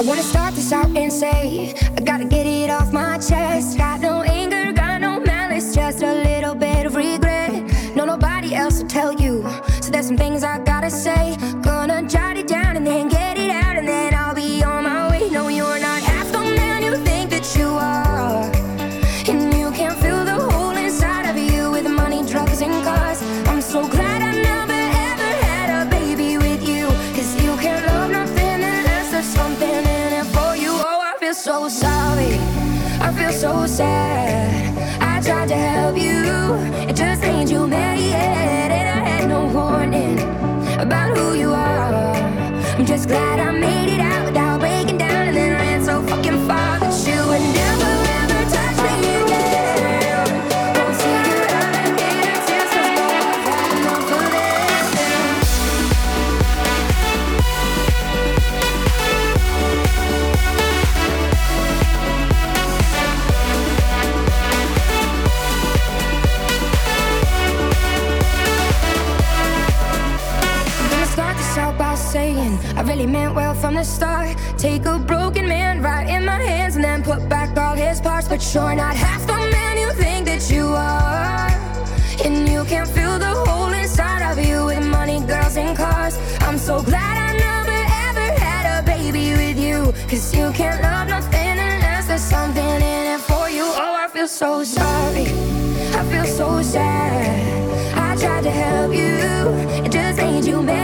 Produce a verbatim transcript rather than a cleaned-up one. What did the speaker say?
wanna start this out and say I gotta get it off my chest. Got no anger, got no malice, just a little bit of regret. No, nobody else will tell you, so there's some things I gotta say. Gonna jot it down and then get it out, and then I'll be on my way. No, you're not half the man you think that you are, and you can't fill the hole inside of you with money, drugs, and cars. I'm so glad I never ever had a baby with you, cause you can't love nothing unless there's something in it for you. Oh, I feel so sorry, I feel so sad. I tried to help you, it just ain't you made it, and I had no warning about who you are. I'm just glad I made it out without breaking down, and then ran so fucking far that you would never ever touch me again. Won't see you out again, it's just so long, I've had enough of this. Saying I really meant well from the start. Take a broken man right in my hands and then put back all his parts. But you're not half the man you think that you are, and you can't fill the hole inside of you with money, girls, and cars. I'm so glad I never ever had a baby with you, cause you can't love nothing unless there's something in it for you. Oh, I feel so sorry, I feel so sad. I tried to help you, it just ain't you, man.